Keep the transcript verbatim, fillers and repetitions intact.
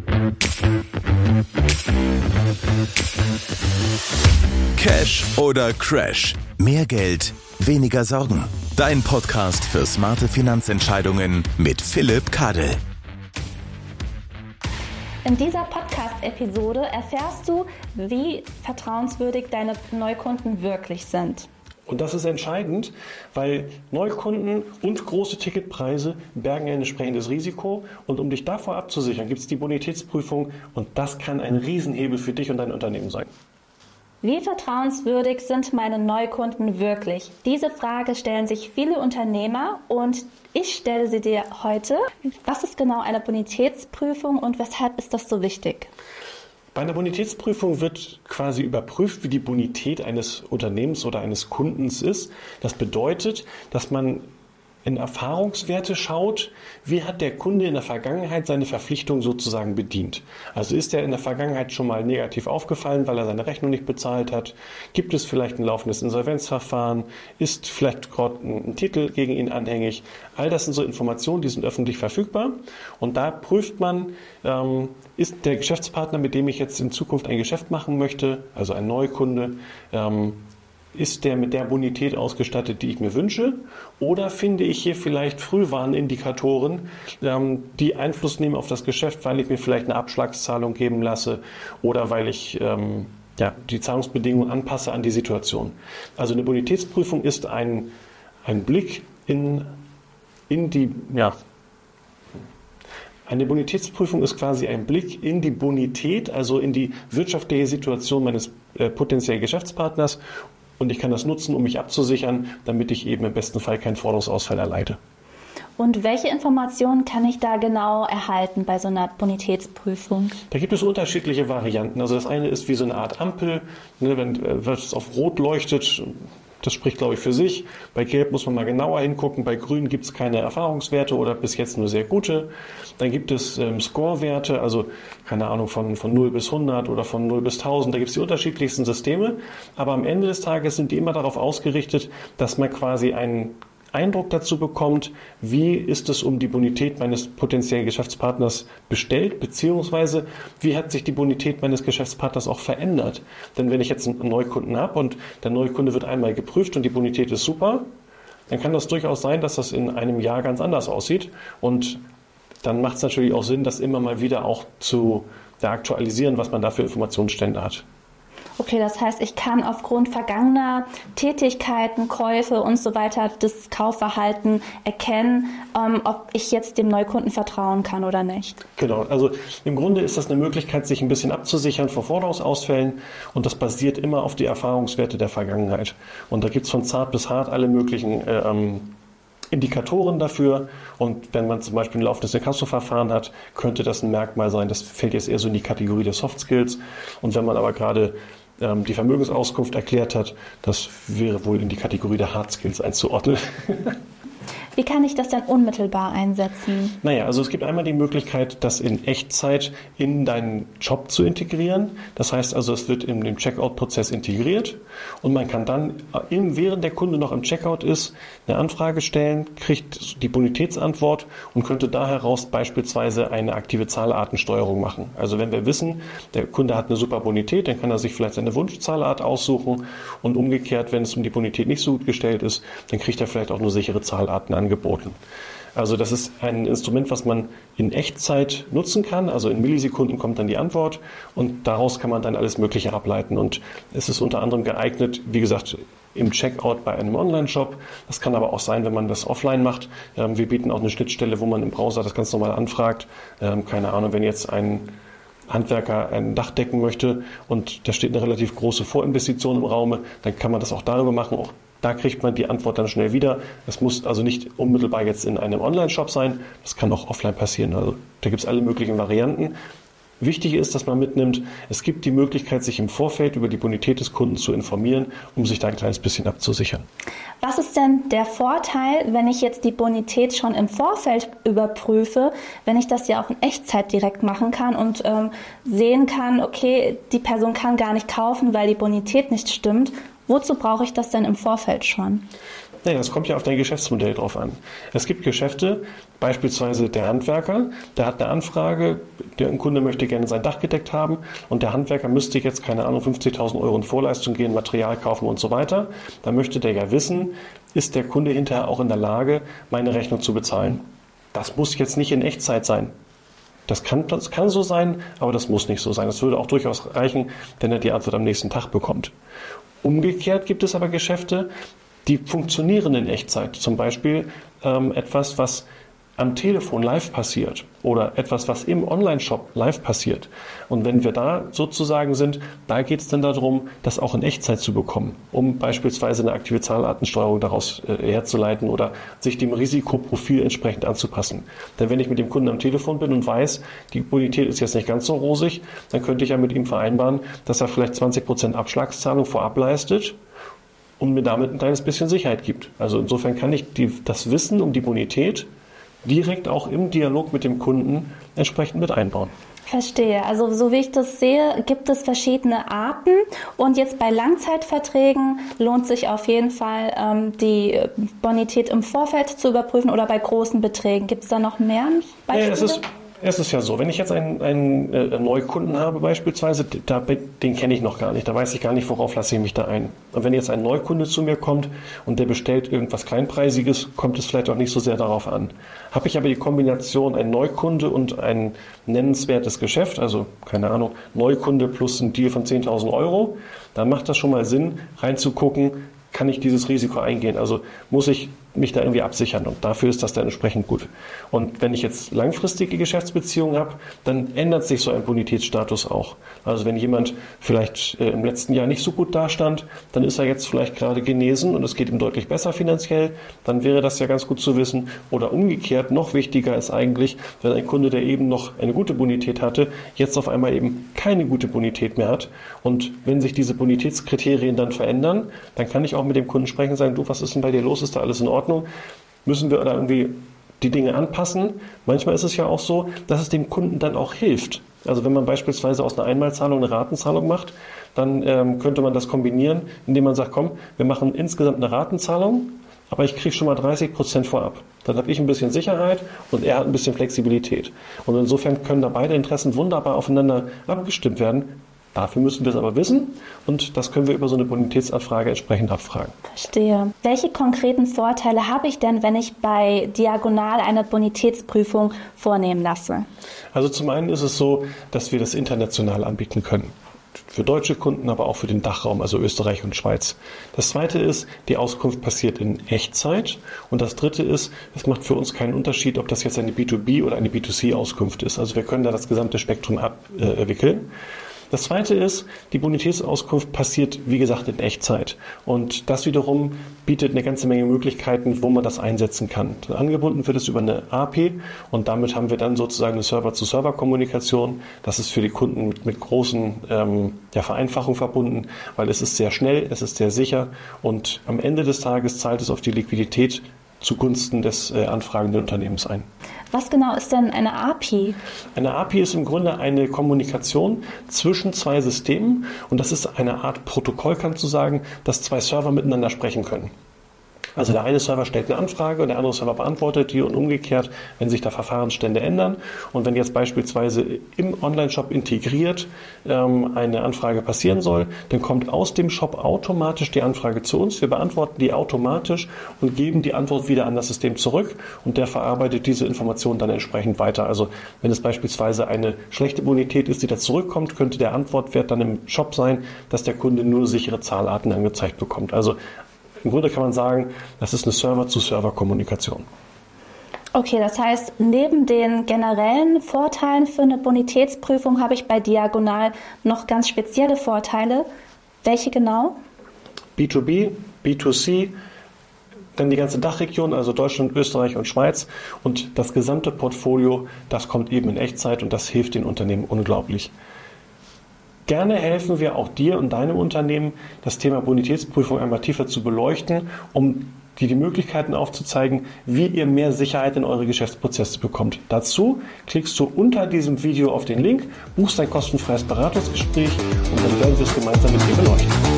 Cash oder Crash? Mehr Geld, weniger Sorgen. Dein Podcast für smarte Finanzentscheidungen mit Philipp Kadel. In dieser Podcast-Episode erfährst du, wie vertrauenswürdig deine Neukunden wirklich sind. Und das ist entscheidend, weil Neukunden und große Ticketpreise bergen ein entsprechendes Risiko. Und um dich davor abzusichern, gibt es die Bonitätsprüfung. Und das kann ein Riesenhebel für dich und dein Unternehmen sein. Wie vertrauenswürdig sind meine Neukunden wirklich? Diese Frage stellen sich viele Unternehmer und ich stelle sie dir heute. Was ist genau eine Bonitätsprüfung und weshalb ist das so wichtig? Bei einer Bonitätsprüfung wird quasi überprüft, wie die Bonität eines Unternehmens oder eines Kundens ist. Das bedeutet, dass man in Erfahrungswerte schaut, wie hat der Kunde in der Vergangenheit seine Verpflichtung sozusagen bedient. Also ist er in der Vergangenheit schon mal negativ aufgefallen, weil er seine Rechnung nicht bezahlt hat? Gibt es vielleicht ein laufendes Insolvenzverfahren? Ist vielleicht gerade ein Titel gegen ihn anhängig? All das sind so Informationen, die sind öffentlich verfügbar. Und da prüft man, ähm, ist der Geschäftspartner, mit dem ich jetzt in Zukunft ein Geschäft machen möchte, also ein Neukunde, ähm, ist der mit der Bonität ausgestattet, die ich mir wünsche? Oder finde ich hier vielleicht Frühwarnindikatoren, ähm, die Einfluss nehmen auf das Geschäft, weil ich mir vielleicht eine Abschlagszahlung geben lasse oder weil ich ähm, ja, die Zahlungsbedingungen anpasse an die Situation? Also eine Bonitätsprüfung ist ein, ein Blick in, in die, ja, eine Bonitätsprüfung ist quasi ein Blick in die Bonität, also in die wirtschaftliche Situation meines äh, potenziellen Geschäftspartners. Und ich kann das nutzen, um mich abzusichern, damit ich eben im besten Fall keinen Forderungsausfall erleide. Und welche Informationen kann ich da genau erhalten bei so einer Bonitätsprüfung? Da gibt es unterschiedliche Varianten. Also das eine ist wie so eine Art Ampel, ne, wenn es auf Rot leuchtet. Das spricht, glaube ich, für sich. Bei Gelb muss man mal genauer hingucken. Bei Grün gibt es keine Erfahrungswerte oder bis jetzt nur sehr gute. Dann gibt es ähm, Score-Werte, also keine Ahnung, von, von null bis hundert oder von null bis tausend. Da gibt es die unterschiedlichsten Systeme. Aber am Ende des Tages sind die immer darauf ausgerichtet, dass man quasi einen Eindruck dazu bekommt, wie ist es um die Bonität meines potenziellen Geschäftspartners bestellt, beziehungsweise wie hat sich die Bonität meines Geschäftspartners auch verändert. Denn wenn ich jetzt einen Neukunden habe und der Neukunde wird einmal geprüft und die Bonität ist super, dann kann das durchaus sein, dass das in einem Jahr ganz anders aussieht. Und dann macht es natürlich auch Sinn, das immer mal wieder auch zu aktualisieren, was man da für Informationsstände hat. Okay, das heißt, ich kann aufgrund vergangener Tätigkeiten, Käufe und so weiter das Kaufverhalten erkennen, ähm, ob ich jetzt dem Neukunden vertrauen kann oder nicht. Genau, also im Grunde ist das eine Möglichkeit, sich ein bisschen abzusichern vor Forderungsausfällen und das basiert immer auf die Erfahrungswerte der Vergangenheit. Und da gibt es von zart bis hart alle möglichen äh, ähm, Indikatoren dafür. Und wenn man zum Beispiel ein laufendes Inkasso-Verfahren hat, könnte das ein Merkmal sein. Das fällt jetzt eher so in die Kategorie der Soft Skills. Und wenn man aber gerade ähm, die Vermögensauskunft erklärt hat, das wäre wohl in die Kategorie der Hard Skills einzuordnen. Wie kann ich das denn unmittelbar einsetzen? Naja, also es gibt einmal die Möglichkeit, das in Echtzeit in deinen Job zu integrieren. Das heißt also, es wird in den Checkout-Prozess integriert und man kann dann, während der Kunde noch im Checkout ist, eine Anfrage stellen, kriegt die Bonitätsantwort und könnte da heraus beispielsweise eine aktive Zahlartensteuerung machen. Also wenn wir wissen, der Kunde hat eine super Bonität, dann kann er sich vielleicht seine Wunschzahlart aussuchen und umgekehrt, wenn es um die Bonität nicht so gut gestellt ist, dann kriegt er vielleicht auch nur sichere Zahlarten angeboten. Also das ist ein Instrument, was man in Echtzeit nutzen kann. Also in Millisekunden kommt dann die Antwort und daraus kann man dann alles Mögliche ableiten. Und es ist unter anderem geeignet, wie gesagt, im Checkout bei einem Online-Shop. Das kann aber auch sein, wenn man das offline macht. Wir bieten auch eine Schnittstelle, wo man im Browser das ganz normal anfragt. Keine Ahnung, wenn jetzt ein Handwerker ein Dach decken möchte und da steht eine relativ große Vorinvestition im Raume, dann kann man das auch darüber machen. Auch da kriegt man die Antwort dann schnell wieder. Das muss also nicht unmittelbar jetzt in einem Online-Shop sein. Das kann auch offline passieren. Also da gibt es alle möglichen Varianten. Wichtig ist, dass man mitnimmt, es gibt die Möglichkeit, sich im Vorfeld über die Bonität des Kunden zu informieren, um sich da ein kleines bisschen abzusichern. Was ist denn der Vorteil, wenn ich jetzt die Bonität schon im Vorfeld überprüfe, wenn ich das ja auch in Echtzeit direkt machen kann und ähm, sehen kann, okay, die Person kann gar nicht kaufen, weil die Bonität nicht stimmt. Wozu brauche ich das denn im Vorfeld schon? Nee, das kommt ja auf dein Geschäftsmodell drauf an. Es gibt Geschäfte, beispielsweise der Handwerker, der hat eine Anfrage, der ein Kunde möchte gerne sein Dach gedeckt haben und der Handwerker müsste jetzt, keine Ahnung, fünfzigtausend Euro in Vorleistung gehen, Material kaufen und so weiter. Da möchte der ja wissen, ist der Kunde hinterher auch in der Lage, meine Rechnung zu bezahlen. Das muss jetzt nicht in Echtzeit sein. Das kann, das kann so sein, aber das muss nicht so sein. Das würde auch durchaus reichen, wenn er die Antwort am nächsten Tag bekommt. Umgekehrt gibt es aber Geschäfte, die funktionieren in Echtzeit. Zum Beispiel ähm, etwas, was am Telefon live passiert oder etwas, was im Online-Shop live passiert. Und wenn wir da sozusagen sind, da geht es dann darum, das auch in Echtzeit zu bekommen, um beispielsweise eine aktive Zahlartensteuerung daraus äh, herzuleiten oder sich dem Risikoprofil entsprechend anzupassen. Denn wenn ich mit dem Kunden am Telefon bin und weiß, die Bonität ist jetzt nicht ganz so rosig, dann könnte ich ja mit ihm vereinbaren, dass er vielleicht zwanzig Prozent Abschlagszahlung vorab leistet und mir damit ein kleines bisschen Sicherheit gibt. Also insofern kann ich die, das Wissen um die Bonität direkt auch im Dialog mit dem Kunden entsprechend mit einbauen. Verstehe. Also so wie ich das sehe, gibt es verschiedene Arten und jetzt bei Langzeitverträgen lohnt sich auf jeden Fall ähm, die Bonität im Vorfeld zu überprüfen oder bei großen Beträgen. Gibt es da noch mehr Beispiele? Ja, es ist Es ist ja so, wenn ich jetzt einen, einen äh, Neukunden habe beispielsweise, da, den kenne ich noch gar nicht, da weiß ich gar nicht, worauf lasse ich mich da ein. Und wenn jetzt ein Neukunde zu mir kommt und der bestellt irgendwas Kleinpreisiges, kommt es vielleicht auch nicht so sehr darauf an. Habe ich aber die Kombination ein Neukunde und ein nennenswertes Geschäft, also keine Ahnung, Neukunde plus ein Deal von zehntausend Euro, dann macht das schon mal Sinn, reinzugucken, kann ich dieses Risiko eingehen? Also muss ich mich da irgendwie absichern und dafür ist das dann entsprechend gut. Und wenn ich jetzt langfristige Geschäftsbeziehungen habe, dann ändert sich so ein Bonitätsstatus auch. Also wenn jemand vielleicht äh, im letzten Jahr nicht so gut dastand, dann ist er jetzt vielleicht gerade genesen und es geht ihm deutlich besser finanziell, dann wäre das ja ganz gut zu wissen. Oder umgekehrt, noch wichtiger ist eigentlich, wenn ein Kunde, der eben noch eine gute Bonität hatte, jetzt auf einmal eben keine gute Bonität mehr hat. Und wenn sich diese Bonitätskriterien dann verändern, dann kann ich auch mit dem Kunden sprechen und sagen, du, was ist denn bei dir los? Ist da alles in Ordnung? Müssen wir da irgendwie die Dinge anpassen? Manchmal ist es ja auch so, dass es dem Kunden dann auch hilft. Also wenn man beispielsweise aus einer Einmalzahlung eine Ratenzahlung macht, dann ähm, könnte man das kombinieren, indem man sagt, komm, wir machen insgesamt eine Ratenzahlung, aber ich kriege schon mal dreißig Prozent vorab. Dann habe ich ein bisschen Sicherheit und er hat ein bisschen Flexibilität. Und insofern können da beide Interessen wunderbar aufeinander abgestimmt werden. Dafür müssen wir es aber wissen und das können wir über so eine Bonitätsanfrage entsprechend abfragen. Verstehe. Welche konkreten Vorteile habe ich denn, wenn ich bei Diagonal eine Bonitätsprüfung vornehmen lasse? Also zum einen ist es so, dass wir das international anbieten können. Für deutsche Kunden, aber auch für den Dachraum, also Österreich und Schweiz. Das zweite ist, die Auskunft passiert in Echtzeit. Und das dritte ist, es macht für uns keinen Unterschied, ob das jetzt eine B zwei B oder eine B zwei C Auskunft ist. Also wir können da das gesamte Spektrum abwickeln. Das zweite ist, die Bonitätsauskunft passiert, wie gesagt, in Echtzeit. Und das wiederum bietet eine ganze Menge Möglichkeiten, wo man das einsetzen kann. Angebunden wird es über eine A P I und damit haben wir dann sozusagen eine Server-zu-Server-Kommunikation. Das ist für die Kunden mit, mit großen ähm, ja, Vereinfachungen verbunden, weil es ist sehr schnell, es ist sehr sicher und am Ende des Tages zahlt es auf die Liquidität zugunsten des äh, anfragenden Unternehmens ein. Was genau ist denn eine A P I? Eine A P I ist im Grunde eine Kommunikation zwischen zwei Systemen und das ist eine Art Protokoll, kannst du sagen, dass zwei Server miteinander sprechen können. Also der eine Server stellt eine Anfrage und der andere Server beantwortet die und umgekehrt, wenn sich da Verfahrensstände ändern. Und wenn jetzt beispielsweise im Online-Shop integriert ähm, eine Anfrage passieren soll, dann kommt aus dem Shop automatisch die Anfrage zu uns. Wir beantworten die automatisch und geben die Antwort wieder an das System zurück und der verarbeitet diese Information dann entsprechend weiter. Also wenn es beispielsweise eine schlechte Bonität ist, die da zurückkommt, könnte der Antwortwert dann im Shop sein, dass der Kunde nur sichere Zahlarten angezeigt bekommt. Also im Grunde kann man sagen, das ist eine Server-zu-Server-Kommunikation. Okay, das heißt, neben den generellen Vorteilen für eine Bonitätsprüfung habe ich bei Diagonal noch ganz spezielle Vorteile. Welche genau? B zwei B, B zwei C, dann die ganze Dachregion, also Deutschland, Österreich und Schweiz und das gesamte Portfolio, das kommt eben in Echtzeit und das hilft den Unternehmen unglaublich. Gerne helfen wir auch dir und deinem Unternehmen, das Thema Bonitätsprüfung einmal tiefer zu beleuchten, um dir die Möglichkeiten aufzuzeigen, wie ihr mehr Sicherheit in eure Geschäftsprozesse bekommt. Dazu klickst du unter diesem Video auf den Link, buchst ein kostenfreies Beratungsgespräch und dann werden wir es gemeinsam mit dir beleuchten.